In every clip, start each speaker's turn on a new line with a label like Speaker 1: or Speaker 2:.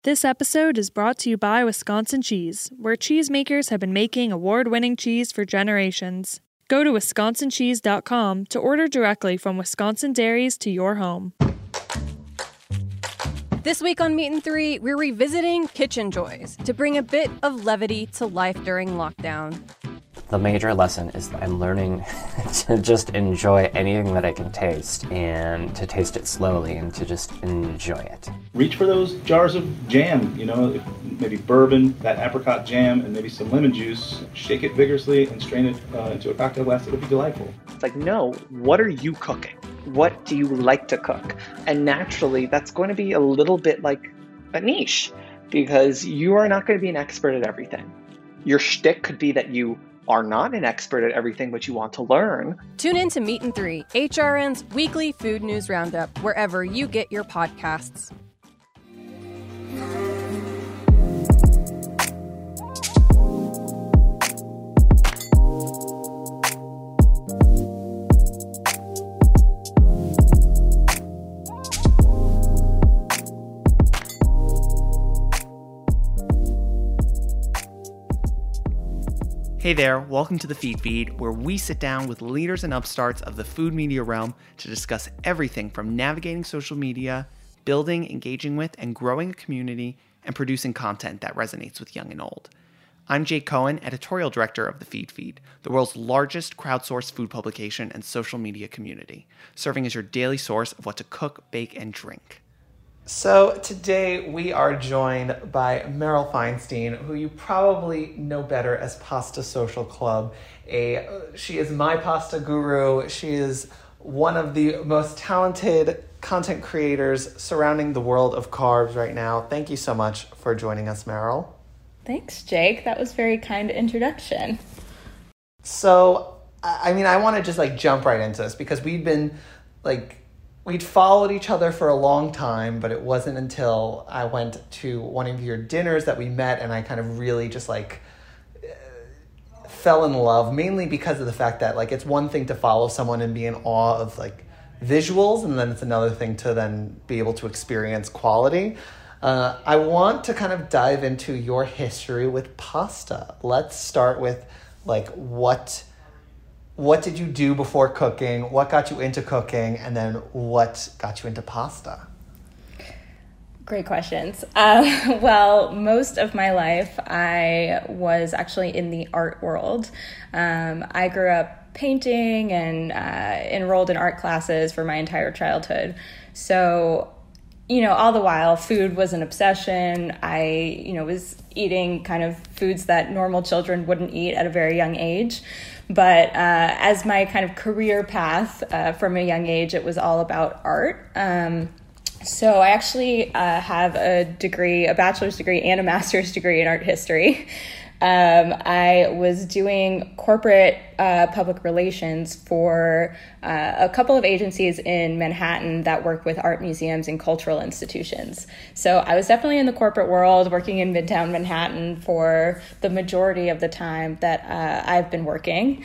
Speaker 1: This episode is brought to you by Wisconsin Cheese, where cheesemakers have been making award-winning cheese for generations. Go to wisconsincheese.com to order directly from Wisconsin dairies to your home.
Speaker 2: This week on Meat and Three, we're revisiting kitchen joys to bring a bit of levity to life during lockdown.
Speaker 3: The major lesson is that I'm learning to just enjoy anything that I can taste and to taste it slowly and to just enjoy it.
Speaker 4: Reach for those jars of jam, maybe bourbon, that apricot jam, and maybe some lemon juice. Shake it vigorously and strain it into a cocktail glass. It'll be delightful.
Speaker 5: It's like, no, what are you cooking? What do you like to cook? And naturally, that's going to be a little bit like a niche because you are not going to be an expert at everything. Your shtick could be that you are not an expert at everything, but you want to learn.
Speaker 2: Tune in to Meat and Three, HRN's weekly food news roundup, wherever you get your podcasts.
Speaker 6: Hey there, welcome to the Feed Feed, where we sit down with leaders and upstarts of the food media realm to discuss everything from navigating social media, building, engaging with, and growing a community, and producing content that resonates with young and old. I'm Jake Cohen, editorial director of the Feed Feed, the world's largest crowdsourced food publication and social media community, serving as your daily source of what to cook, bake, and drink. So today we are joined by Meryl Feinstein, who you probably know better as Pasta Social Club. She is my pasta guru. She is one of the most talented content creators surrounding the world of carbs right now. Thank you so much for joining us, Meryl.
Speaker 7: Thanks, Jake. That was a very kind introduction.
Speaker 6: So, I want to just jump right into this because we'd followed each other for a long time, but it wasn't until I went to one of your dinners that we met and I kind of really just fell in love, mainly because of the fact that it's one thing to follow someone and be in awe of visuals, and then it's another thing to then be able to experience quality. I want to kind of dive into your history with pasta. Let's start with what did you do before cooking? What got you into cooking? And then what got you into pasta?
Speaker 7: Great questions. Well, most of my life, I was actually in the art world. I grew up painting and enrolled in art classes for my entire childhood. So, all the while, food was an obsession. I, was eating kind of foods that normal children wouldn't eat at a very young age. But as my kind of career path from a young age, it was all about art. So I actually have a bachelor's degree and a master's degree in art history. I was doing corporate public relations for a couple of agencies in Manhattan that work with art museums and cultural institutions. So I was definitely in the corporate world, working in Midtown Manhattan for the majority of the time that I've been working.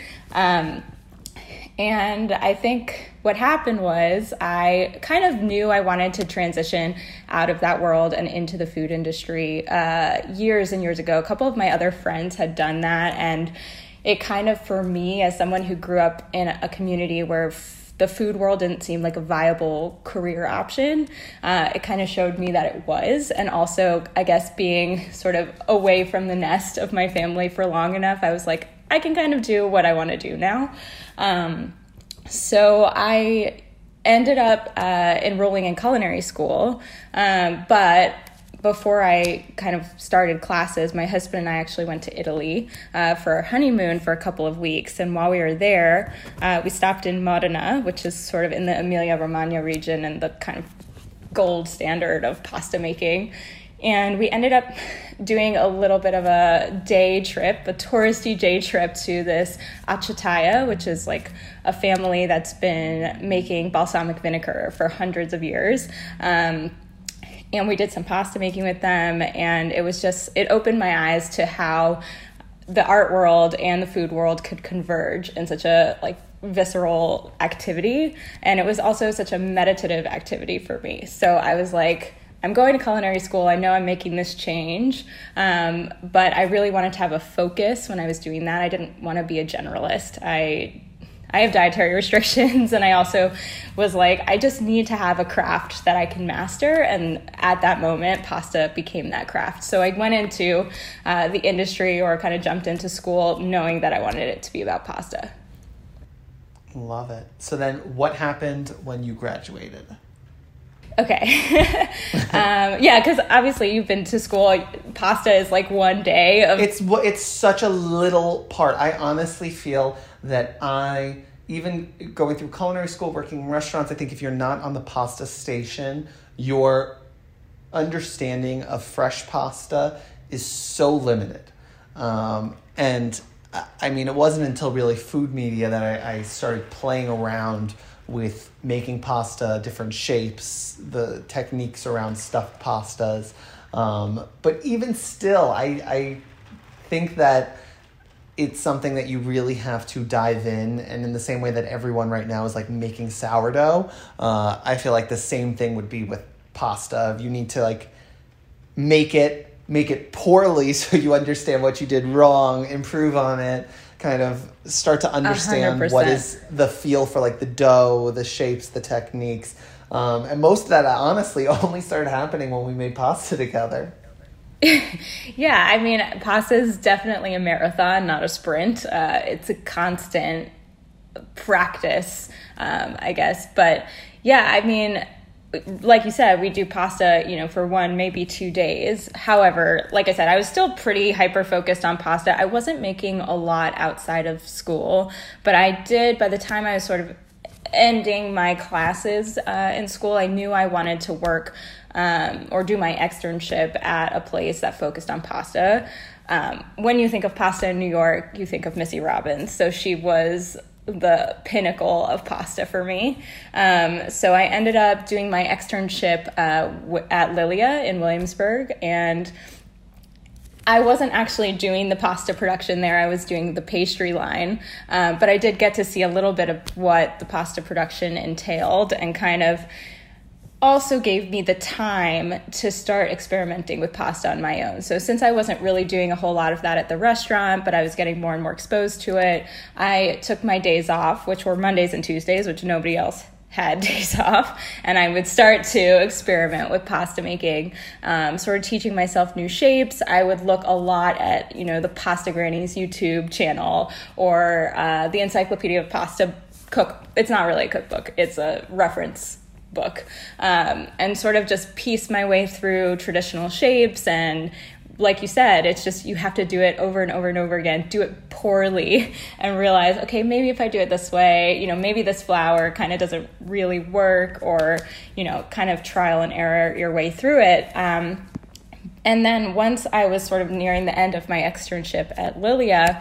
Speaker 7: And I think what happened was I kind of knew I wanted to transition out of that world and into the food industry years and years ago. A couple of my other friends had done that, and it kind of, for me, as someone who grew up in a community where the food world didn't seem like a viable career option, it kind of showed me that it was. And also, I guess, being sort of away from the nest of my family for long enough, I was like, I can kind of do what I want to do now. So I ended up enrolling in culinary school, but before I kind of started classes, my husband and I actually went to Italy for a honeymoon for a couple of weeks. And while we were there, we stopped in Modena, which is sort of in the Emilia-Romagna region and the kind of gold standard of pasta making. And we ended up doing a little bit of a day trip, a touristy day trip to this Acciaieria, which is a family that's been making balsamic vinegar for hundreds of years. And we did some pasta making with them, and it opened my eyes to how the art world and the food world could converge in such a visceral activity. And it was also such a meditative activity for me. So I was like, I'm going to culinary school. I know I'm making this change, but I really wanted to have a focus when I was doing that. I didn't want to be a generalist. I have dietary restrictions, and I also was like, I just need to have a craft that I can master. And at that moment, pasta became that craft. So I went into the industry, or kind of jumped into school knowing that I wanted it to be about pasta.
Speaker 6: Love it. So then what happened when you graduated?
Speaker 7: Okay. Yeah, because obviously you've been to school. Pasta is like one day of...
Speaker 6: It's such a little part. I honestly feel that even going through culinary school, working in restaurants, I think if you're not on the pasta station, your understanding of fresh pasta is so limited. And I mean, it wasn't until really food media that I started playing around with making pasta, different shapes, the techniques around stuffed pastas. But even still, I think that it's something that you really have to dive in. And in the same way that everyone right now is like making sourdough, I feel like the same thing would be with pasta. You need to like make it poorly so you understand what you did wrong, improve on it, kind of start to understand
Speaker 7: 100%.
Speaker 6: What is the feel for like the dough, the shapes, the techniques. And most of that honestly only started happening when we made pasta together.
Speaker 7: Yeah, I mean, pasta is definitely a marathon, not a sprint. It's a constant practice, I guess. But yeah, I mean, like you said, we do pasta, for 1, maybe 2 days. However, like I said, I was still pretty hyper-focused on pasta. I wasn't making a lot outside of school, but I did, by the time I was sort of ending my classes in school, I knew I wanted to work or do my externship at a place that focused on pasta. When you think of pasta in New York, you think of Missy Robbins. So she was the pinnacle of pasta for me. So I ended up doing my externship at Lilia in Williamsburg, and I wasn't actually doing the pasta production there. I was doing the pastry line, but I did get to see a little bit of what the pasta production entailed, and kind of also gave me the time to start experimenting with pasta on my own. So since I wasn't really doing a whole lot of that at the restaurant, but I was getting more and more exposed to it, I took my days off, which were Mondays and Tuesdays, which nobody else had days off, and I would start to experiment with pasta making, sort of teaching myself new shapes. I would look a lot at, the Pasta Granny's YouTube channel, or the Encyclopedia of Pasta It's not really a cookbook, it's a reference book, and sort of just piece my way through traditional shapes. And like you said, it's just, you have to do it over and over and over again, do it poorly, and realize, okay, maybe if I do it this way, maybe this flour kind of doesn't really work, or, kind of trial and error your way through it. And then once I was sort of nearing the end of my externship at Lilia,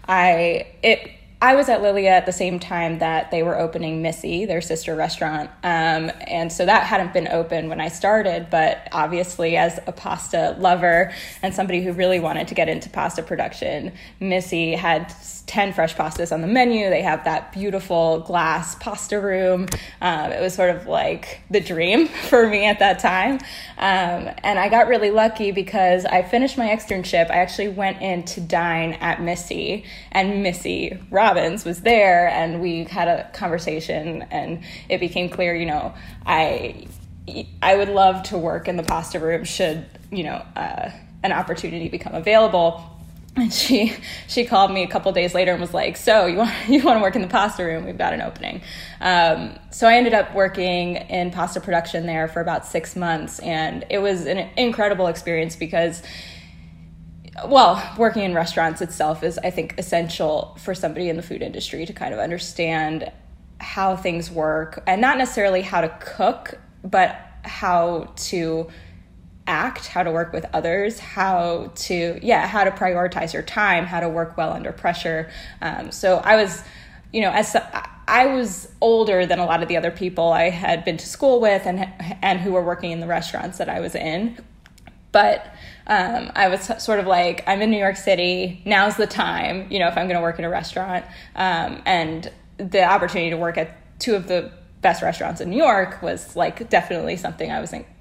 Speaker 7: I was at Lilia at the same time that they were opening Missy, their sister restaurant. And so that hadn't been open when I started, but obviously as a pasta lover and somebody who really wanted to get into pasta production, Missy had 10 fresh pastas on the menu. They have that beautiful glass pasta room. It was sort of like the dream for me at that time. And I got really lucky because I finished my externship. I actually went in to dine at Missy, and Missy Robbins was there, and we had a conversation, and it became clear, I would love to work in the pasta room should, an opportunity become available. And she called me a couple days later and was like, so you want to work in the pasta room? We've got an opening. So I ended up working in pasta production there for about 6 months. And it was an incredible experience because, working in restaurants itself is, I think, essential for somebody in the food industry to kind of understand how things work, and not necessarily how to cook, but how to act, how to work with others, how to prioritize your time, how to work well under pressure. So I was, I was older than a lot of the other people I had been to school with and who were working in the restaurants that I was in. But I was sort of like, I'm in New York City, now's the time, if I'm going to work in a restaurant. And the opportunity to work at two of the best restaurants in New York was like definitely something I was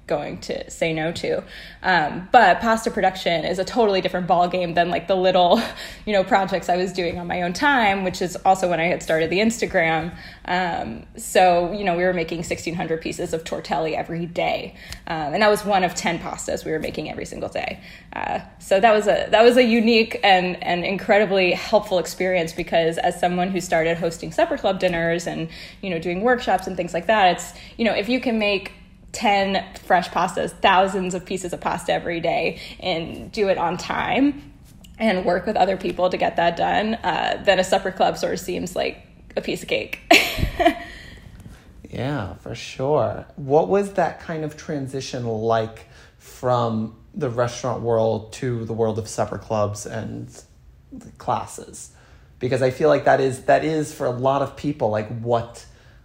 Speaker 7: going to say no to. But pasta production is a totally different ballgame than like the little, projects I was doing on my own time, which is also when I had started the Instagram. So, we were making 1,600 pieces of tortelli every day. And that was one of 10 pastas we were making every single day. So that was a unique and incredibly helpful experience, because as someone who started hosting supper club dinners and, doing workshops and things like that, it's, if you can make 10 fresh pastas, thousands of pieces of pasta every day, and do it on time and work with other people to get that done, then a supper club sort of seems like a piece of cake.
Speaker 6: Yeah, for sure. What was that kind of transition like from the restaurant world to the world of supper clubs and classes? Because I feel like that is for a lot of people like what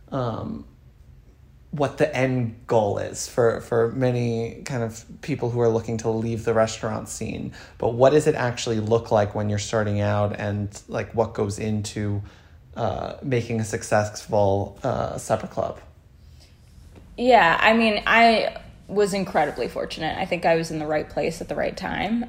Speaker 6: the end goal is for many kind of people who are looking to leave the restaurant scene. But what does it actually look like when you're starting out, and like what goes into making a successful supper club?
Speaker 7: Yeah, I mean, I was incredibly fortunate. I think I was in the right place at the right time.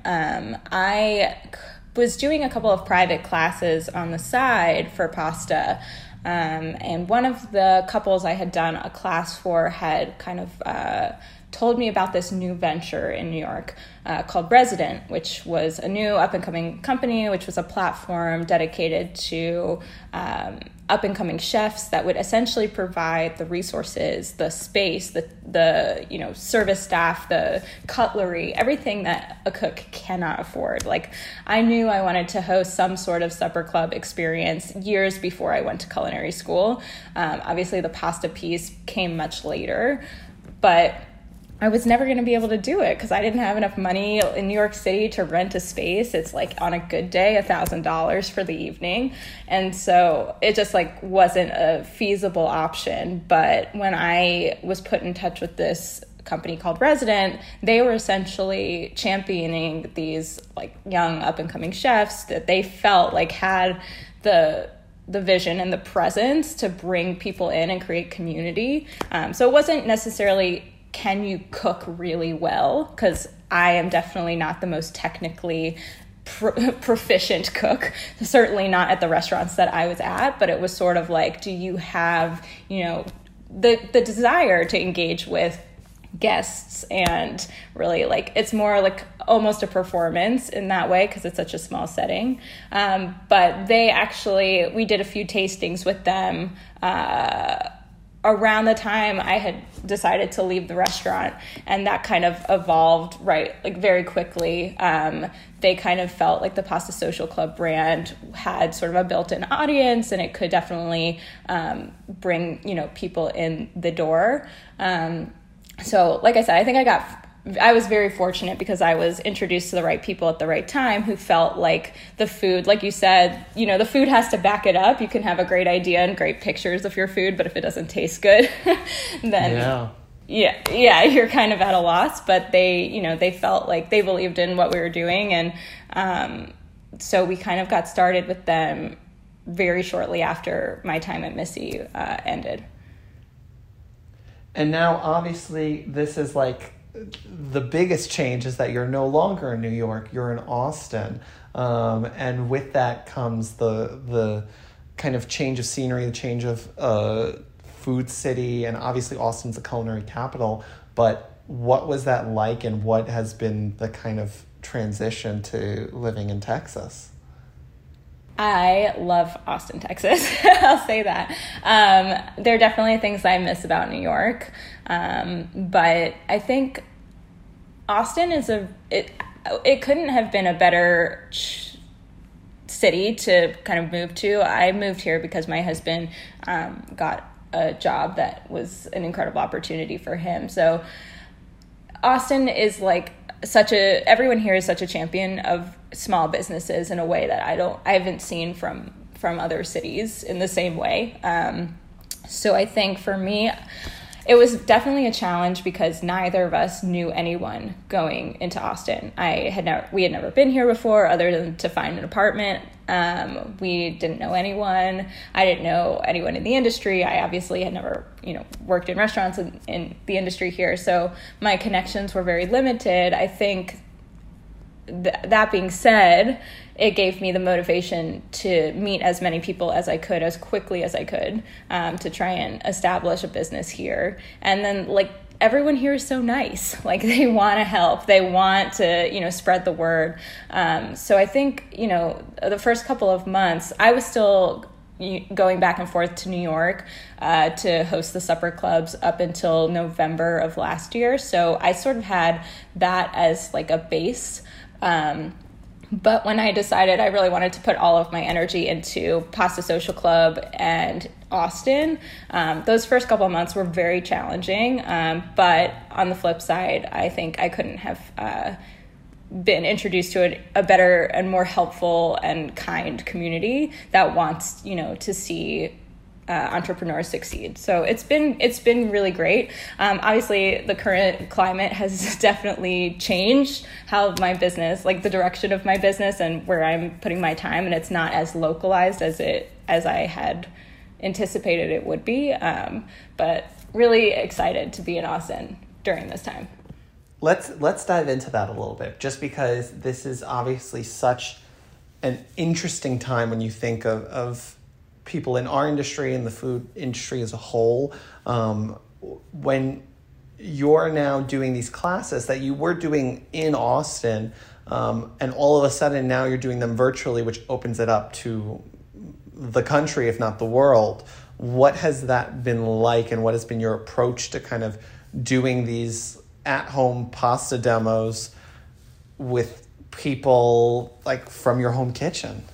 Speaker 7: I was doing a couple of private classes on the side for pasta. And one of the couples I had done a class for had kind of told me about this new venture in New York called Resident, which was a new up-and-coming company, which was a platform dedicated to up-and-coming chefs that would essentially provide the resources, the space, the service staff, the cutlery, everything that a cook cannot afford. Like, I knew I wanted to host some sort of supper club experience years before I went to culinary school. Obviously, the pasta piece came much later, but I was never going to be able to do it because I didn't have enough money in New York City to rent a space. It's like on a good day, $1,000 for the evening. And so it just like wasn't a feasible option. But when I was put in touch with this company called Resident, they were essentially championing these like young up and coming chefs that they felt like had the vision and the presence to bring people in and create community. So it wasn't necessarily, can you cook really well? Because I am definitely not the most technically proficient cook, certainly not at the restaurants that I was at, but it was sort of like, do you have, the desire to engage with guests, and really like, it's more like almost a performance in that way because it's such a small setting. But we did a few tastings with them around the time I had decided to leave the restaurant, and that kind of evolved very quickly. They kind of felt like the Pasta Social Club brand had sort of a built-in audience, and it could definitely bring people in the door. So like I said, I think I was very fortunate because I was introduced to the right people at the right time who felt like the food, like you said, the food has to back it up. You can have a great idea and great pictures of your food, but if it doesn't taste good, then yeah, you're kind of at a loss. But they felt like they believed in what we were doing. And so we kind of got started with them very shortly after my time at Missy ended.
Speaker 6: And now obviously this is like, the biggest change is that you're no longer in New York, you're in Austin. And with that comes the kind of change of scenery, the change of food city, and obviously Austin's a culinary capital. But what was that like, and what has been the kind of transition to living in Texas?
Speaker 7: I love Austin, Texas. I'll say that. There are definitely things I miss about New York. But I think Austin is it couldn't have been a better city to kind of move to. I moved here because my husband got a job that was an incredible opportunity for him. So Austin is like everyone here is such a champion of small businesses in a way that I haven't seen from other cities in the same way. So I think for me, it was definitely a challenge because neither of us knew anyone going into Austin. We had never been here before other than to find an apartment. We didn't know anyone. I didn't know anyone in the industry. I obviously had never, worked in restaurants in the industry here. So my connections were very limited. I think that being said, it gave me the motivation to meet as many people as I could, as quickly as I could, to try and establish a business here. And then, everyone here is so nice. They want to help. They want to, spread the word. So I think, the first couple of months, I was still going back and forth to New York to host the supper clubs up until November of last year. So I sort of had that as a base. But when I decided I really wanted to put all of my energy into Pasta Social Club and Austin, those first couple of months were very challenging. But on the flip side, I think I couldn't have been introduced to a better and more helpful and kind community that wants, to see entrepreneurs succeed. So it's been really great. Obviously, the current climate has definitely changed how my business, the direction of my business and where I'm putting my time, and it's not as localized as I had anticipated it would be. But really excited to be in Austin during this time.
Speaker 6: Let's dive into that a little bit, just because this is obviously such an interesting time when you think of people in our industry and the food industry as a whole. When you're now doing these classes that you were doing in Austin, and all of a sudden now you're doing them virtually, which opens it up to the country, if not the world. What has that been like, and what has been your approach to kind of doing these at-home pasta demos with people from your home kitchen?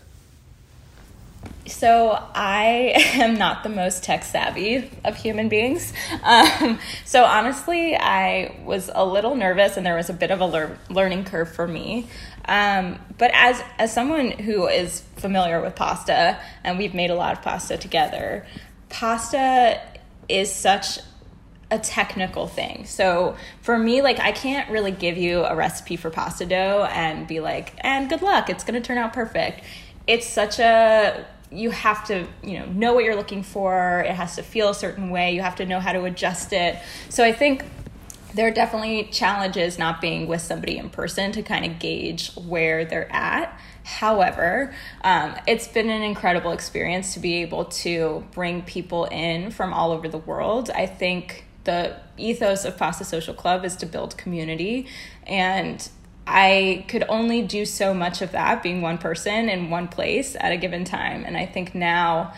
Speaker 7: So I am not the most tech savvy of human beings. So honestly, I was a little nervous, and there was a bit of a learning curve for me. But as someone who is familiar with pasta, and we've made a lot of pasta together, pasta is such a technical thing. So for me, I can't really give you a recipe for pasta dough and be and good luck, it's going to turn out perfect. It's such you have to, know what you're looking for. It has to feel a certain way. You have to know how to adjust it. So I think there are definitely challenges not being with somebody in person to kind of gauge where they're at. However, it's been an incredible experience to be able to bring people in from all over the world. I think the ethos of Pasta Social Club is to build community, and I could only do so much of that being one person in one place at a given time. And I think now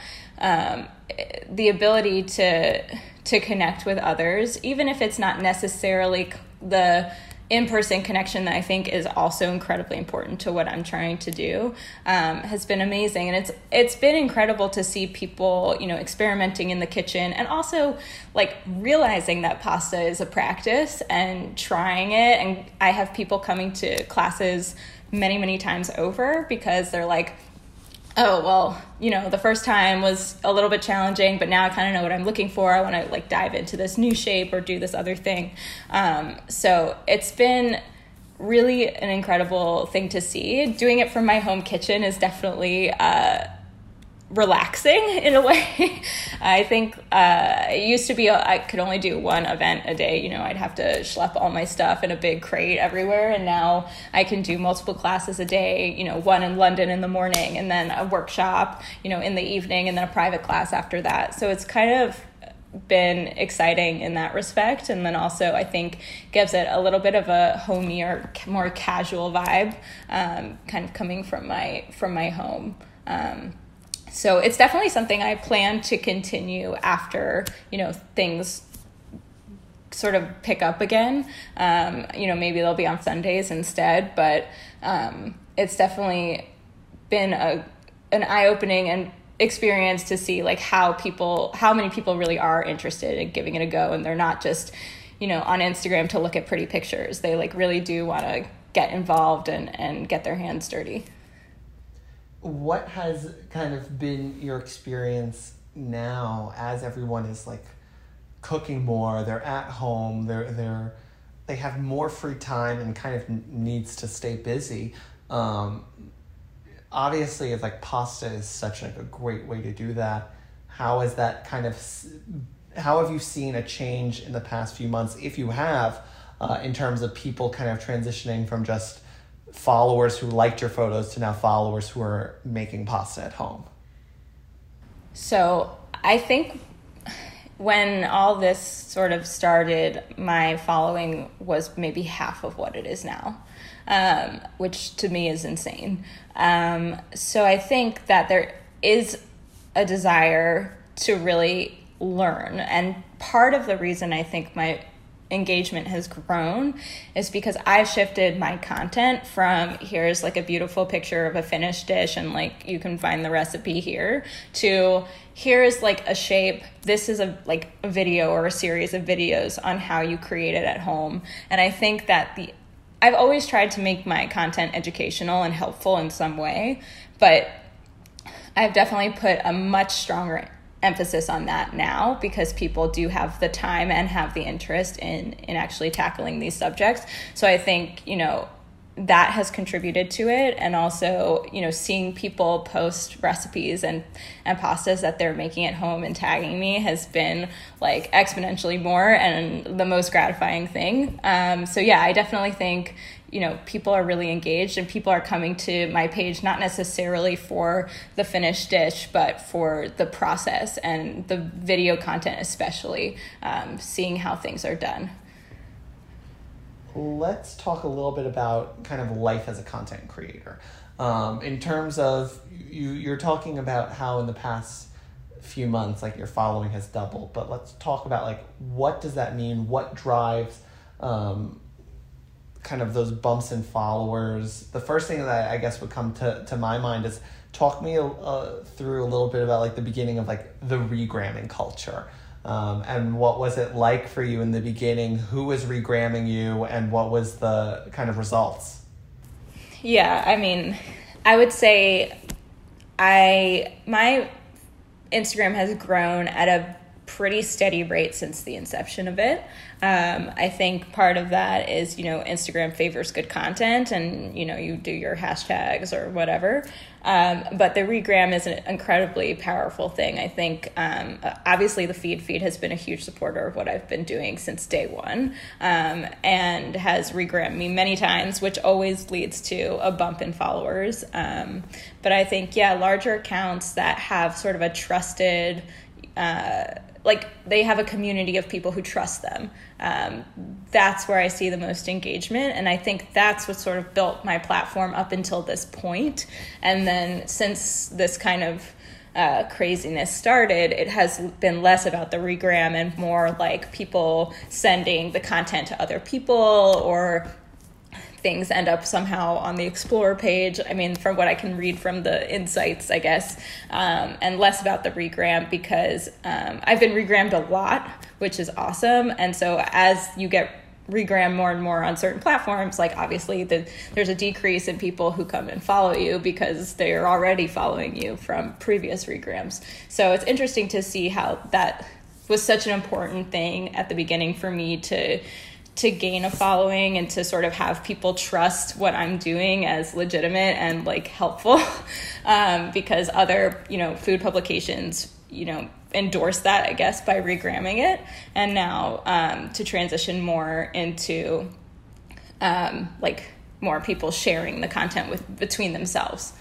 Speaker 7: the ability to connect with others, even if it's not necessarily the in-person connection that I think is also incredibly important to what I'm trying to do, has been amazing. And it's been incredible to see people, experimenting in the kitchen, and also realizing that pasta is a practice and trying it. And I have people coming to classes many, many times over because they're oh, well, the first time was a little bit challenging, but now I kind of know what I'm looking for. I want to dive into this new shape or do this other thing. So it's been really an incredible thing to see. Doing it from my home kitchen is definitely relaxing in a way. I think it used to be I could only do one event a day. I'd have to schlep all my stuff in a big crate everywhere, and now I can do multiple classes a day, one in London in the morning, and then a workshop in the evening, and then a private class after that. So it's kind of been exciting in that respect, and then also I think gives it a little bit of a homey or more casual vibe, kind of coming from my home. So it's definitely something I plan to continue after, things sort of pick up again. Maybe they'll be on Sundays instead, but it's definitely been an eye-opening and experience to see how many people really are interested in giving it a go, and they're not just, on Instagram to look at pretty pictures. They really do want to get involved and get their hands dirty.
Speaker 6: What has kind of been your experience now as everyone is cooking more, they're at home, they have more free time and kind of needs to stay busy. Obviously, it's like pasta is such like a great way to do that. How is that how have you seen a change in the past few months, if you have, in terms of people kind of transitioning from just followers who liked your photos to now followers who are making pasta at home?
Speaker 7: So I think when all this sort of started, my following was maybe half of what it is now, which to me is insane. So I think that there is a desire to really learn. And part of the reason I think my engagement has grown is because I've shifted my content from here's like a beautiful picture of a finished dish and like you can find the recipe here, to here's like a shape, this is a video or a series of videos on how you create it at home. And I think that I've always tried to make my content educational and helpful in some way, but I've definitely put a much stronger emphasis on that now because people do have the time and have the interest in actually tackling these subjects. So I think, that has contributed to it. And also, seeing people post recipes and pastas that they're making at home and tagging me has been like exponentially more and the most gratifying thing. So yeah, I definitely think, people are really engaged and people are coming to my page, not necessarily for the finished dish, but for the process and the video content, especially seeing how things are done.
Speaker 6: Let's talk a little bit about kind of life as a content creator. In terms of, you're talking about how in the past few months, like your following has doubled, but let's talk about like, what does that mean? What drives kind of those bumps in followers? The first thing that I guess would come to my mind is talk me through a little bit about like the beginning of like the regramming culture. And what was it like for you in the beginning? Who was regramming you and what was the kind of results?
Speaker 7: Yeah, I mean, I would say my Instagram has grown at a pretty steady rate since the inception of it. I think part of that is, Instagram favors good content and, you do your hashtags or whatever. But the regram is an incredibly powerful thing. I think, obviously the feed has been a huge supporter of what I've been doing since day one, and has regrammed me many times, which always leads to a bump in followers. But I think, larger accounts that have sort of a trusted, they have a community of people who trust them. That's where I see the most engagement. And I think that's what sort of built my platform up until this point. And then since this kind of craziness started, it has been less about the regram and more like people sending the content to other people, or things end up somehow on the Explore page. I mean, from what I can read from the insights, I guess, and less about the regram because I've been regrammed a lot, which is awesome. And so as you get regram more and more on certain platforms, like obviously there's a decrease in people who come and follow you because they're already following you from previous regrams. So it's interesting to see how that was such an important thing at the beginning for me to gain a following and to sort of have people trust what I'm doing as legitimate and like helpful, because other, food publications, endorse that, I guess, by regramming it. And now to transition more into more people sharing the content between themselves.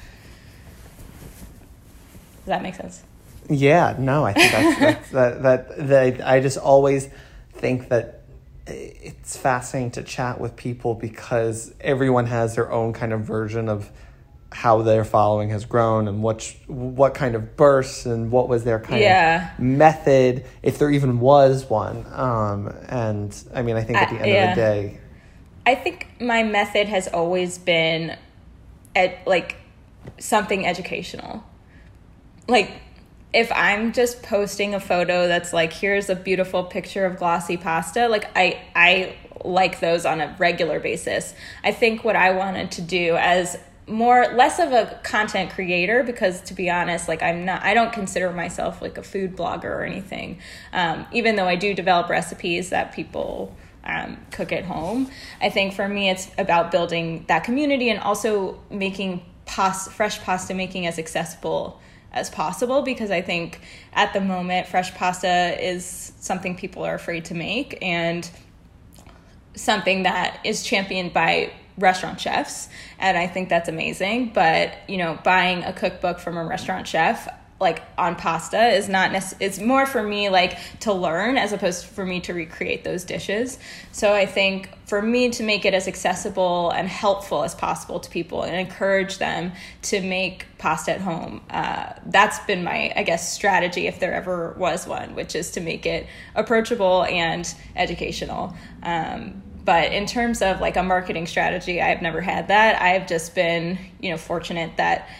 Speaker 7: Does that make sense?
Speaker 6: Yeah, no, I think that I just always think that it's fascinating to chat with people because everyone has their own kind of version of how their following has grown and what kind of bursts and what was their kind of method, if there even was one. And I mean, I think at the end of the day,
Speaker 7: I think my method has always been something educational. Like, if I'm just posting a photo that's like, here's a beautiful picture of glossy pasta, like I like those on a regular basis. I think what I wanted to do as less of a content creator, because to be honest, like I don't consider myself like a food blogger or anything. Even though I do develop recipes that people cook at home. I think for me, it's about building that community and also making fresh pasta making as accessible as possible, because I think at the moment, fresh pasta is something people are afraid to make and something that is championed by restaurant chefs. And I think that's amazing. But, buying a cookbook from a restaurant chef, like on pasta, is not it's more for me like to learn as opposed to for me to recreate those dishes. So I think for me to make it as accessible and helpful as possible to people and encourage them to make pasta at home, that's been my, I guess, strategy, if there ever was one, which is to make it approachable and educational. But in terms of like a marketing strategy, I've never had that. I've just been, fortunate that,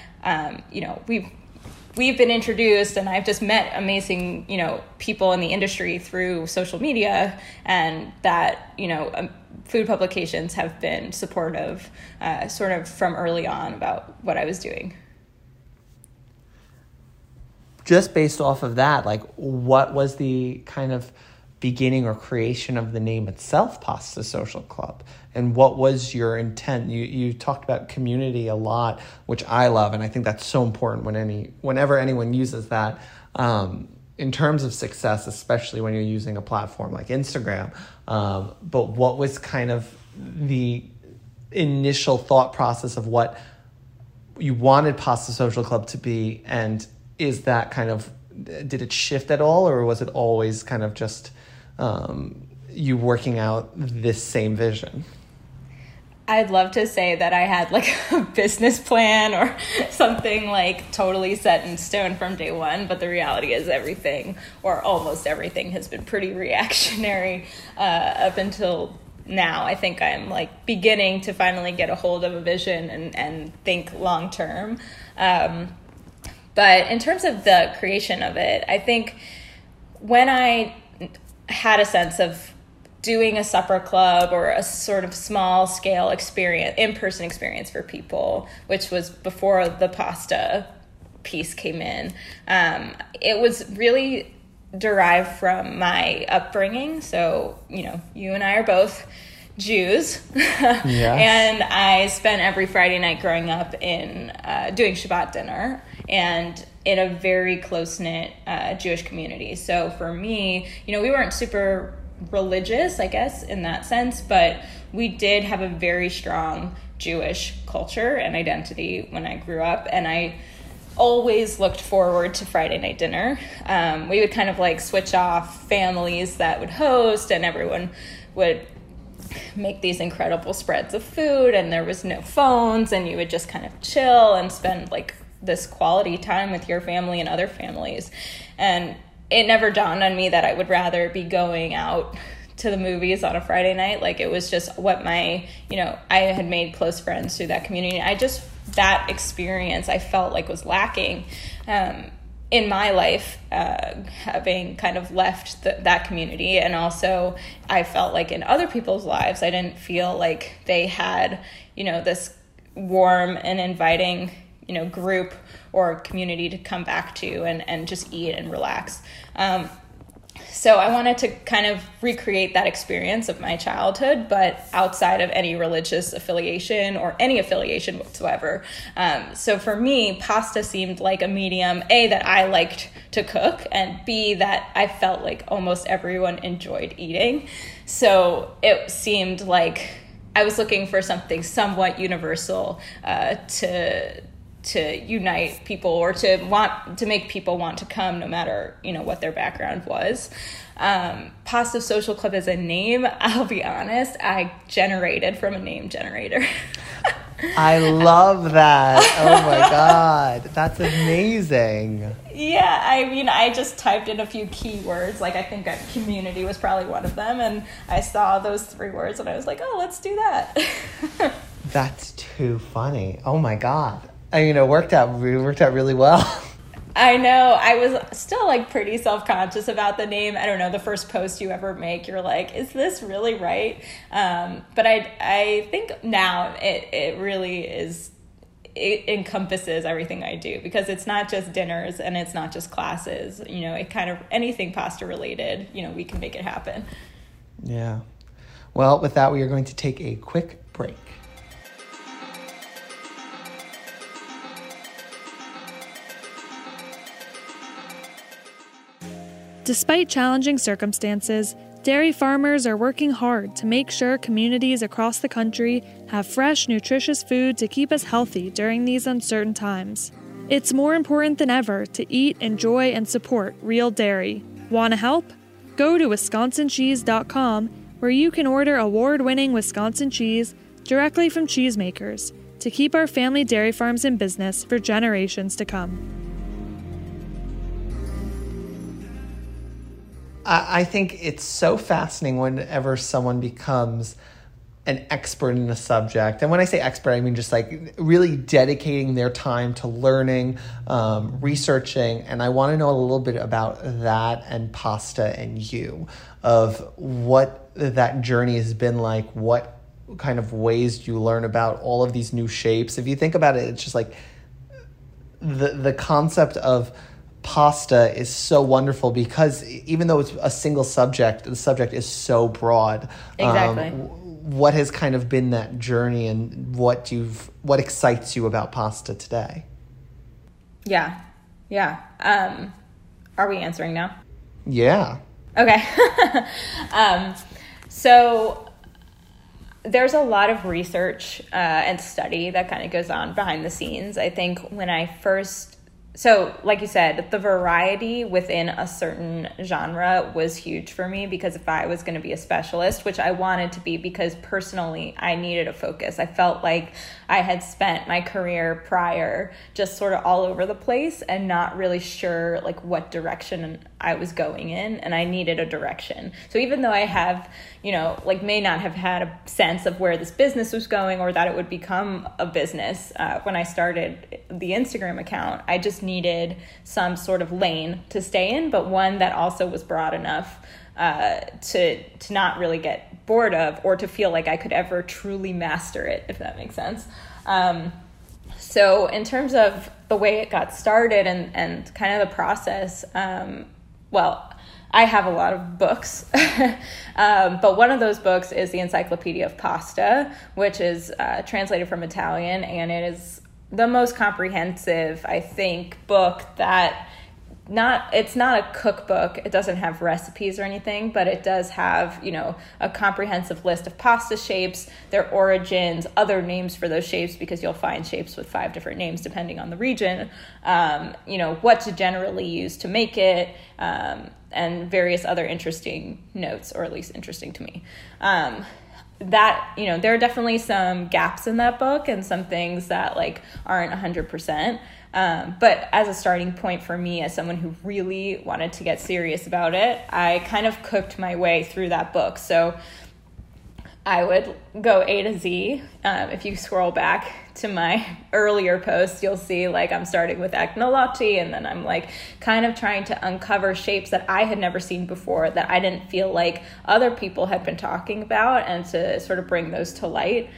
Speaker 7: we've been introduced, and I've just met amazing, people in the industry through social media, and that, food publications have been supportive, sort of from early on about what I was doing.
Speaker 6: Just based off of that, like what was the kind of beginning or creation of the name itself, Pasta Social Club? And what was your intent? You talked about community a lot, which I love, and I think that's so important whenever anyone uses that in terms of success, especially when you're using a platform like Instagram. But what was kind of the initial thought process of what you wanted Pasta Social Club to be, and is that kind of, did it shift at all, or was it always kind of just you working out this same vision?
Speaker 7: I'd love to say that I had like a business plan or something like totally set in stone from day one, but the reality is everything, or almost everything, has been pretty reactionary up until now. I think I'm like beginning to finally get a hold of a vision and think long term. But in terms of the creation of it, I think when I had a sense of doing a supper club or a sort of small scale experience, in-person experience for people, which was before the pasta piece came in, it was really derived from my upbringing. So, you and I are both Jews. Yes. And I spent every Friday night growing up in doing Shabbat dinner, and in a very close-knit Jewish community. So for me, we weren't super religious, I guess, in that sense, but we did have a very strong Jewish culture and identity when I grew up, and I always looked forward to Friday night dinner. We would kind of like switch off families that would host, and everyone would make these incredible spreads of food, and there was no phones, and you would just kind of chill and spend like this quality time with your family and other families. And it never dawned on me that I would rather be going out to the movies on a Friday night. Like, it was just what I had made close friends through that community. That experience I felt like was lacking in my life, having kind of left that community. And also I felt like in other people's lives, I didn't feel like they had, this warm and inviting group or community to come back to and just eat and relax. So I wanted to kind of recreate that experience of my childhood, but outside of any religious affiliation or any affiliation whatsoever. So for me, pasta seemed like a medium, A, that I liked to cook, and B, that I felt like almost everyone enjoyed eating. So it seemed like I was looking for something somewhat universal to unite people, or to make people want to come no matter, what their background was. Pasta Social Club as a name, I'll be honest, I generated from a name generator.
Speaker 6: I love that. Oh my God. That's amazing.
Speaker 7: Yeah, I just typed in a few keywords. Like, I think community was probably one of them, and I saw those 3 words and I was like, oh, let's do that.
Speaker 6: That's too funny. Oh my God. It worked out really well.
Speaker 7: I know. I was still like pretty self-conscious about the name. I don't know, the first post you ever make, you're like, is this really right? But I think now it really is, it encompasses everything I do, because it's not just dinners and it's not just classes. It kind of, anything pasta related, we can make it happen.
Speaker 6: Yeah. Well, with that, we are going to take a quick break.
Speaker 1: Despite challenging circumstances, dairy farmers are working hard to make sure communities across the country have fresh, nutritious food to keep us healthy during these uncertain times. It's more important than ever to eat, enjoy, and support real dairy. Want to help? Go to WisconsinCheese.com, where you can order award-winning Wisconsin cheese directly from cheesemakers to keep our family dairy farms in business for generations to come.
Speaker 6: I think it's so fascinating whenever someone becomes an expert in a subject. And when I say expert, I mean just like really dedicating their time to learning, researching. And I want to know a little bit about that and pasta and you, of what that journey has been like, what kind of ways you learn about all of these new shapes. If you think about it, it's just like the concept of pasta is so wonderful, because even though it's a single subject, the subject is so broad.
Speaker 7: Exactly.
Speaker 6: What has kind of been that journey, and what excites you about pasta today?
Speaker 7: Yeah. Are we answering now?
Speaker 6: Yeah.
Speaker 7: Okay. So there's a lot of research and study that kind of goes on behind the scenes. I think when I first, so like you said, the variety within a certain genre was huge for me, because if I was going to be a specialist, which I wanted to be, because personally I needed a focus. I felt like I had spent my career prior just sort of all over the place and not really sure like what direction I was going in, and I needed a direction. So even though I have, may not have had a sense of where this business was going or that it would become a business when I started the Instagram account, I just needed some sort of lane to stay in, but one that also was broad enough to not really get bored of, or to feel like I could ever truly master it, if that makes sense. So in terms of the way it got started and kind of the process, I have a lot of books, but one of those books is the Encyclopedia of Pasta, which is translated from Italian, and it is the most comprehensive, I think, book that it's not a cookbook. It doesn't have recipes or anything, but it does have, a comprehensive list of pasta shapes, their origins, other names for those shapes, because you'll find shapes with 5 different names depending on the region, what to generally use to make it, and various other interesting notes, or at least interesting to me. That, there are definitely some gaps in that book and some things that aren't 100%. But as a starting point for me, as someone who really wanted to get serious about it, I kind of cooked my way through that book. So I would go A to Z. If you scroll back to my earlier posts, you'll see I'm starting with agnolotti, and then I'm kind of trying to uncover shapes that I had never seen before, that I didn't feel like other people had been talking about, and to sort of bring those to light.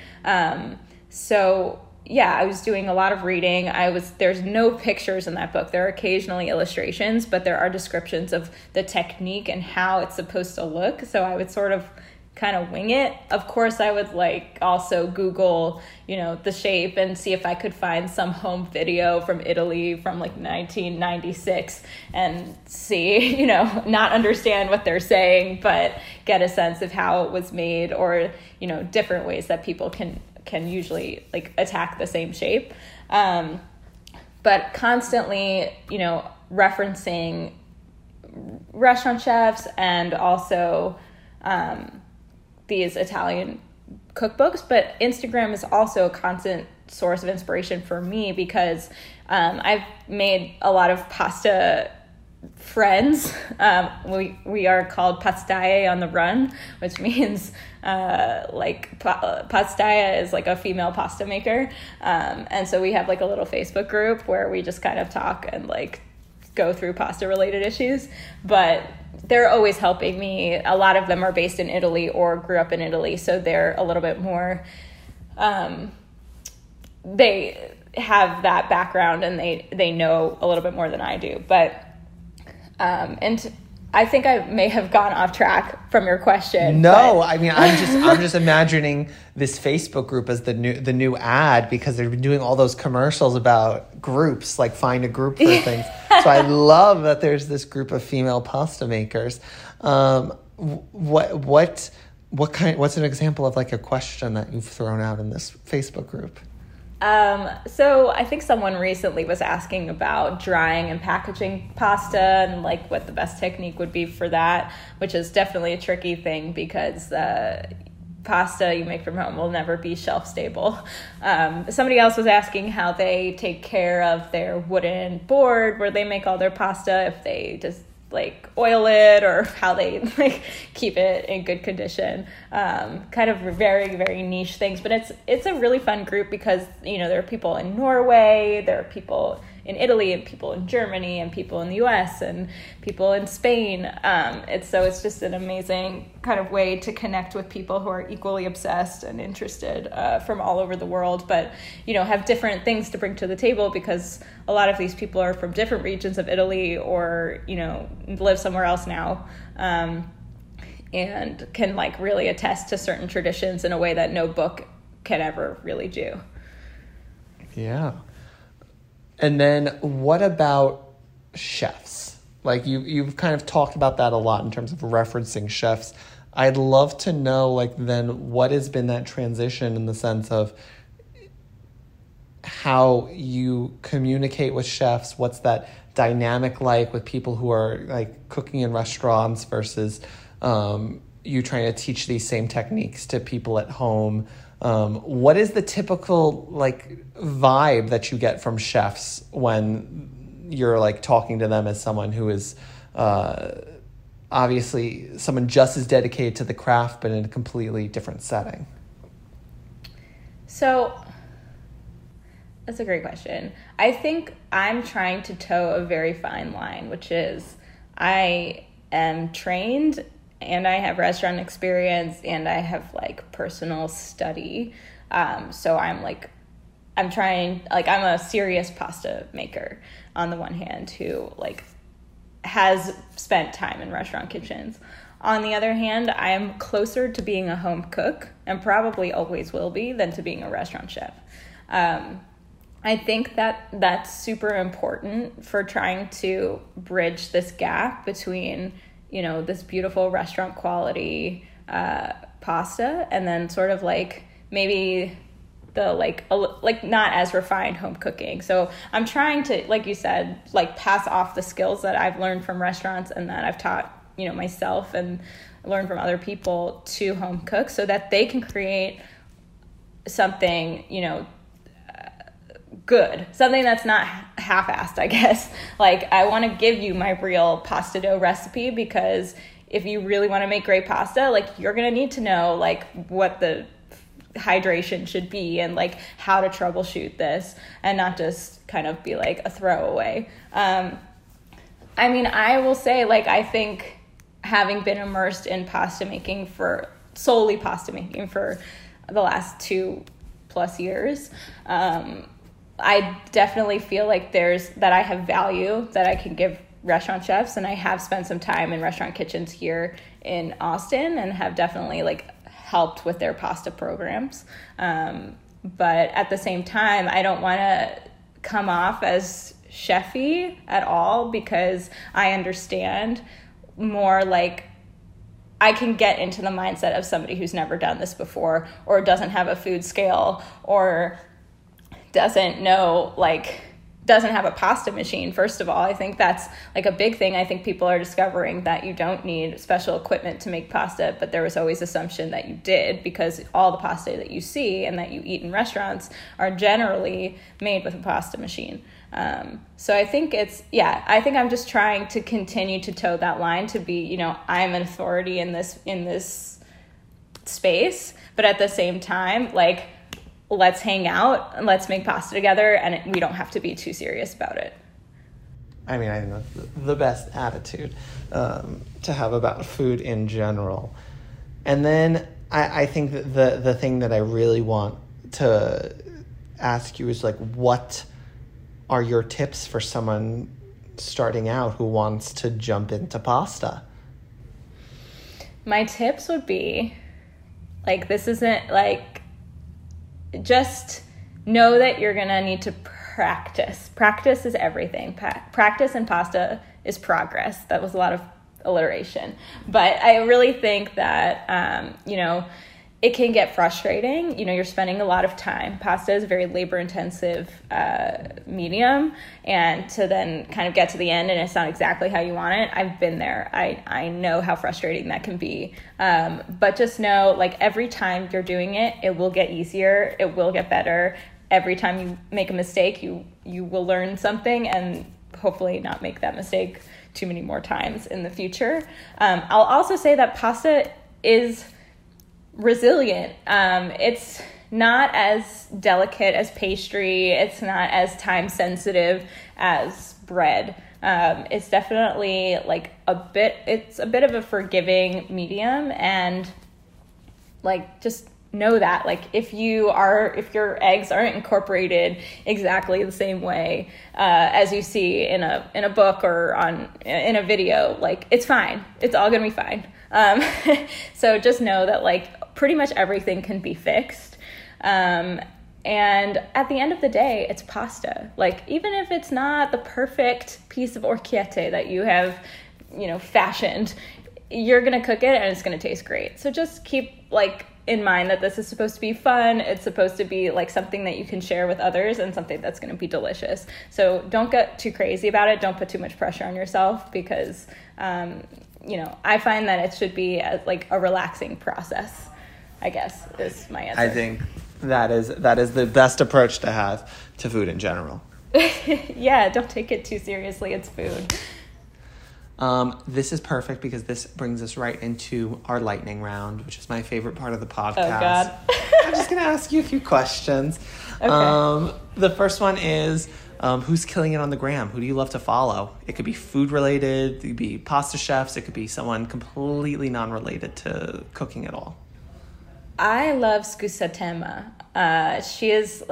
Speaker 7: Yeah, I was doing a lot of reading. There's no pictures in that book. There are occasionally illustrations, but there are descriptions of the technique and how it's supposed to look. So I would sort of kind of wing it. Of course, I would also Google, the shape and see if I could find some home video from Italy from 1996 and see, not understand what they're saying, but get a sense of how it was made, or, different ways that people can usually attack the same shape. But constantly, referencing restaurant chefs, and also these Italian cookbooks. But Instagram is also a constant source of inspiration for me, because I've made a lot of pasta friends. We are called pastaie on the run, which means pastaia is a female pasta maker, and so we have a little Facebook group where we just kind of talk and go through pasta related issues. But they're always helping me. A lot of them are based in Italy or grew up in Italy, so they're a little bit more have that background and they know a little bit more than I do. But and I think I may have gone off track from your question.
Speaker 6: No, I mean, I'm just imagining this Facebook group as the new ad, because they've been doing all those commercials about groups, like find a group for things. So I love that there's this group of female pasta makers. What's an example of like a question that you've thrown out in this Facebook group?
Speaker 7: So I think someone recently was asking about drying and packaging pasta and like what the best technique would be for that, which is definitely a tricky thing because pasta you make from home will never be shelf stable. Somebody else was asking how they take care of their wooden board where they make all their pasta, if they just like oil it or how they like keep it in good condition. Kind of very, very niche things, but it's a really fun group because, you know, there are people in Norway, there are people in Italy and people in Germany and people in the US and people in Spain. It's just an amazing kind of way to connect with people who are equally obsessed and interested from all over the world, but, you know, have different things to bring to the table because a lot of these people are from different regions of Italy or, you know, live somewhere else now. And can like really attest to certain traditions in a way that no book can ever really do.
Speaker 6: Yeah. And then what about chefs? Like you've kind of talked about that a lot in terms of referencing chefs. I'd love to know, like, then what has been that transition in the sense of how you communicate with chefs? What's that dynamic like with people who are like cooking in restaurants versus you trying to teach these same techniques to people at home? What is the typical like vibe that you get from chefs when you're like talking to them as someone who is obviously someone just as dedicated to the craft but in a completely different setting?
Speaker 7: So that's a great question. I think I'm trying to toe a very fine line, which is I am trained and I have restaurant experience and I have like personal study. So I'm a serious pasta maker on the one hand who like has spent time in restaurant kitchens. On the other hand, I am closer to being a home cook and probably always will be than to being a restaurant chef. I think that that's super important for trying to bridge this gap between, you know, this beautiful restaurant quality pasta and then sort of like maybe the like not as refined home cooking. So I'm trying to, like you said, like pass off the skills that I've learned from restaurants and that I've taught, you know, myself and learned from other people to home cook so that they can create something, you know, good, something that's not half-assed, I guess. Like, I want to give you my real pasta dough recipe because if you really want to make great pasta, like, you're going to need to know, like, what the hydration should be and, like, how to troubleshoot this and not just kind of be, like, a throwaway. I mean, I will say, like, I think having been immersed in solely pasta making for the last 2+ years, I definitely feel like that I have value that I can give restaurant chefs, and I have spent some time in restaurant kitchens here in Austin and have definitely like helped with their pasta programs. But at the same time, I don't want to come off as chefy at all because I understand more like I can get into the mindset of somebody who's never done this before or doesn't have a food scale or doesn't have a pasta machine. First of all, I think that's like a big thing. I think people are discovering that you don't need special equipment to make pasta, but there was always assumption that you did because all the pasta that you see and that you eat in restaurants are generally made with a pasta machine. So I think I think I'm just trying to continue to toe that line to be, you know, I'm an authority in this space, but at the same time, like, let's hang out and let's make pasta together and we don't have to be too serious about it.
Speaker 6: I mean, I think that's the best attitude to have about food in general. And then I think that the thing that I really want to ask you is like, what are your tips for someone starting out who wants to jump into pasta?
Speaker 7: My tips would be, like, this isn't like, just know that you're gonna need to practice. Practice is everything. Practice in pasta is progress. That was a lot of alliteration. But I really think that, it can get frustrating. You're spending a lot of time. Pasta is a very labor-intensive medium, and to then kind of get to the end and it's not exactly how you want it, I've been there. I know how frustrating that can be. But just know, like, every time you're doing it, it will get easier. It will get better. Every time you make a mistake, you will learn something and hopefully not make that mistake too many more times in the future. I'll also say that pasta is resilient. It's not as delicate as pastry. It's not as time sensitive as bread. It's definitely like it's a bit of a forgiving medium, and like, just know that, like, if your eggs aren't incorporated exactly the same way as you see in a book or in a video, like, it's fine. It's all gonna be fine. So just know that, like, pretty much everything can be fixed. And at the end of the day, it's pasta. Like, even if it's not the perfect piece of orecchiette that you have, fashioned, you're gonna cook it and it's gonna taste great. So just keep, like, in mind that this is supposed to be fun. It's supposed to be like something that you can share with others and something that's going to be delicious. So don't get too crazy about it. Don't put too much pressure on yourself, because, I find that it should be like a relaxing process, I guess, is my answer.
Speaker 6: I think that is the best approach to have to food in general.
Speaker 7: Yeah, don't take it too seriously. It's food.
Speaker 6: This is perfect because this brings us right into our lightning round, which is my favorite part of the podcast.
Speaker 7: Oh, God.
Speaker 6: I'm just going to ask you a few questions.
Speaker 7: Okay.
Speaker 6: The first one is, who's killing it on the gram? Who do you love to follow? It could be food related, it could be pasta chefs, it could be someone completely non-related to cooking at all.
Speaker 7: I love Scusatema. She has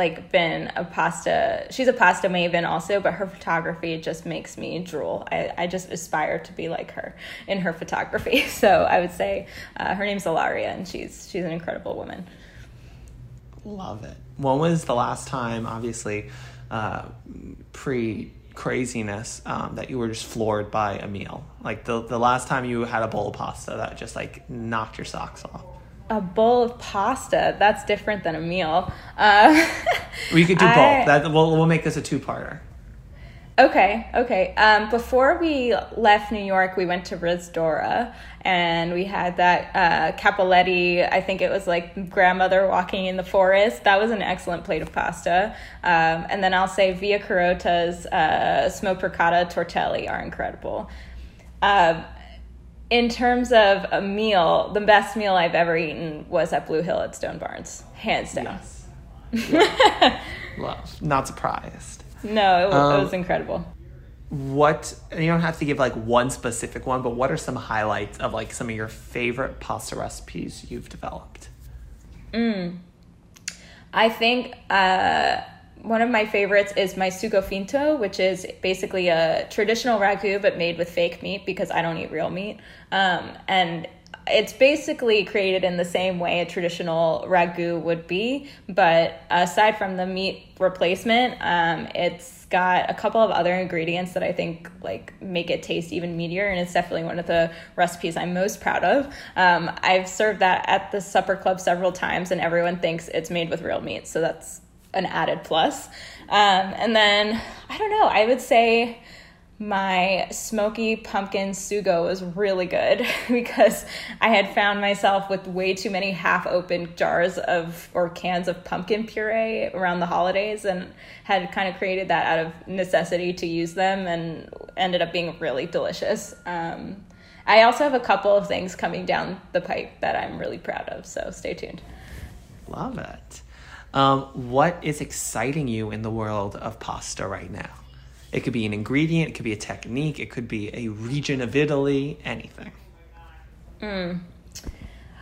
Speaker 7: she's a pasta maven also, but her photography just makes me drool. I just aspire to be like her in her photography. So I would say her name's Ilaria, and she's an incredible woman.
Speaker 6: Love it. When was the last time, obviously, pre-craziness, that you were just floored by a meal? Like the last time you had a bowl of pasta that just like knocked your socks off?
Speaker 7: A bowl of pasta, that's different than a meal.
Speaker 6: We could do both. We'll make this a two-parter.
Speaker 7: Okay. Before we left New York, we went to Risdora, and we had that Cappelletti. I think it was like grandmother walking in the forest. That was an excellent plate of pasta. And then I'll say Via Carota's smoked ricotta tortelli are incredible. In terms of a meal, the best meal I've ever eaten was at Blue Hill at Stone Barns, hands down.
Speaker 6: Yes. Love. Not surprised.
Speaker 7: No, it was incredible.
Speaker 6: What, and you don't have to give like one specific one, but what are some highlights of like some of your favorite pasta recipes you've developed?
Speaker 7: I think one of my favorites is my sugo finto, which is basically a traditional ragu but made with fake meat because I don't eat real meat. And it's basically created in the same way a traditional ragu would be, but aside from the meat replacement, it's got a couple of other ingredients that I think like make it taste even meatier, and it's definitely one of the recipes I'm most proud of. I've served that at the supper club several times, and everyone thinks it's made with real meat, so that's an added plus. And then, I don't know, I would say my smoky pumpkin sugo was really good because I had found myself with way too many half-open jars or cans of pumpkin puree around the holidays, and had kind of created that out of necessity to use them, and ended up being really delicious. I also have a couple of things coming down the pipe that I'm really proud of, so stay tuned.
Speaker 6: Love it. What is exciting you in the world of pasta right now? It could be an ingredient, it could be a technique, it could be a region of Italy, anything.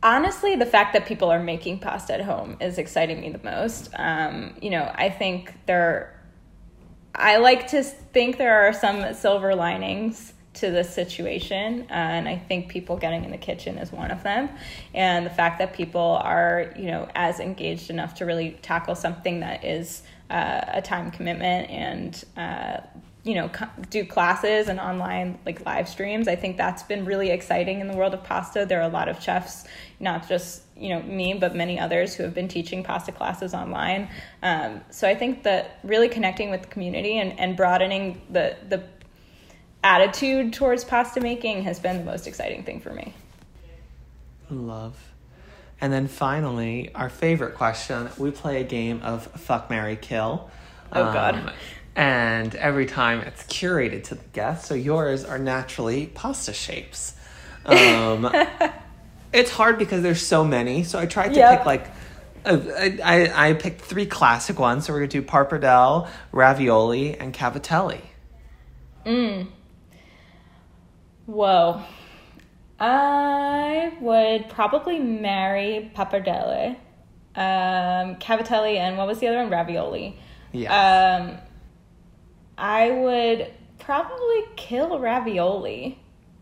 Speaker 7: Honestly, the fact that people are making pasta at home is exciting me the most. I think I like to think there are some silver linings to this situation, and I think people getting in the kitchen is one of them. And the fact that people are, as engaged enough to really tackle something that is a time commitment and do classes and online live streams. I think that's been really exciting in the world of pasta. There are a lot of chefs, not just me, but many others who have been teaching pasta classes online. So I think that really connecting with the community and broadening the attitude towards pasta making has been the most exciting thing for me.
Speaker 6: Love. And then finally, our favorite question, we play a game of Fuck, Marry, Kill.
Speaker 7: Oh, God.
Speaker 6: And every time it's curated to the guest, so yours are naturally pasta shapes. It's hard because there's so many, so I tried to pick I picked 3 classic ones, so we're going to do pappardelle, ravioli, and cavatelli.
Speaker 7: Whoa. I would probably marry pappardelle, cavatelli, and what was the other one? Ravioli.
Speaker 6: Yes.
Speaker 7: I would probably kill ravioli.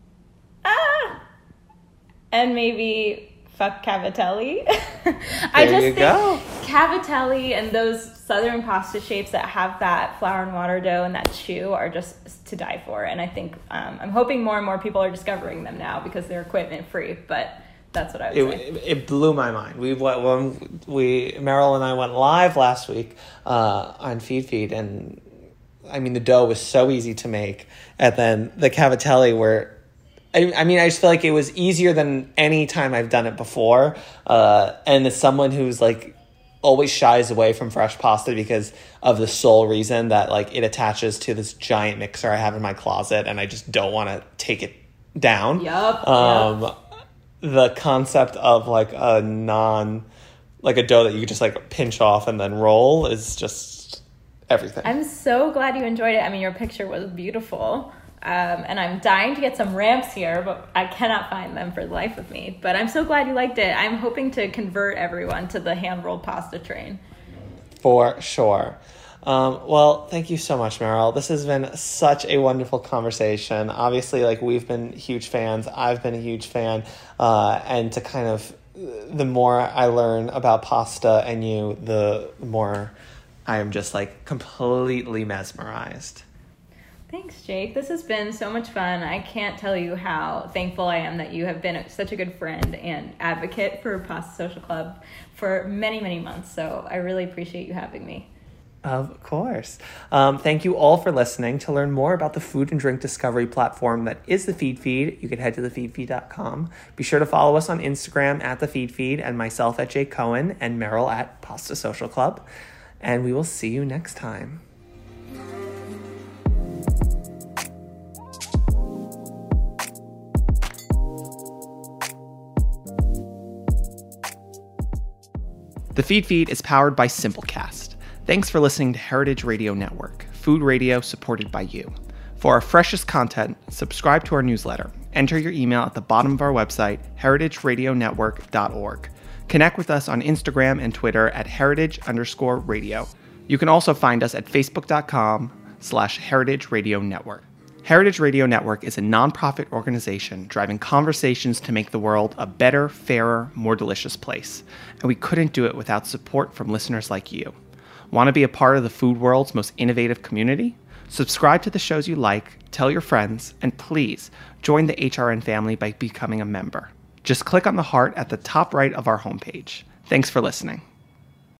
Speaker 7: And maybe fuck cavatelli. I just think cavatelli and those southern pasta shapes that have that flour and water dough and that chew are just to die for. And I think I'm hoping more and more people are discovering them now because they're equipment free. But that's what I would say.
Speaker 6: It blew my mind. Meryl and I went live last week on Feed, and I mean the dough was so easy to make, and then the cavatelli were. I just feel like it was easier than any time I've done it before. And as someone who's always shies away from fresh pasta because of the sole reason that it attaches to this giant mixer I have in my closet and I just don't want to take it down.
Speaker 7: Yep.
Speaker 6: The concept of a dough that you could just pinch off and then roll is just everything.
Speaker 7: I'm so glad you enjoyed it. I mean, your picture was beautiful. And I'm dying to get some ramps here, but I cannot find them for the life of me. But I'm so glad you liked it. I'm hoping to convert everyone to the hand-rolled pasta train.
Speaker 6: For sure. Well, thank you so much, Meryl. This has been such a wonderful conversation. Obviously, we've been huge fans. I've been a huge fan. And to kind of, the more I learn about pasta and you, the more I am just completely mesmerized.
Speaker 7: Thanks, Jake. This has been so much fun. I can't tell you how thankful I am that you have been such a good friend and advocate for Pasta Social Club for many, many months. So I really appreciate you having me.
Speaker 6: Of course. Thank you all for listening. To learn more about the food and drink discovery platform that is the Feed, you can head to thefeedfeed.com. Be sure to follow us on Instagram at thefeedfeed and myself at Jake Cohen and Meryl at Pasta Social Club. And we will see you next time. The Feed is powered by Simplecast. Thanks for listening to Heritage Radio Network, food radio supported by you. For our freshest content, subscribe to our newsletter. Enter your email at the bottom of our website, heritageradionetwork.org. Connect with us on Instagram and Twitter at heritage_radio. You can also find us at facebook.com/Heritage Radio Network. Heritage Radio Network is a nonprofit organization driving conversations to make the world a better, fairer, more delicious place. And we couldn't do it without support from listeners like you. Want to be a part of the food world's most innovative community? Subscribe to the shows you like, tell your friends, and please join the HRN family by becoming a member. Just click on the heart at the top right of our homepage. Thanks for listening.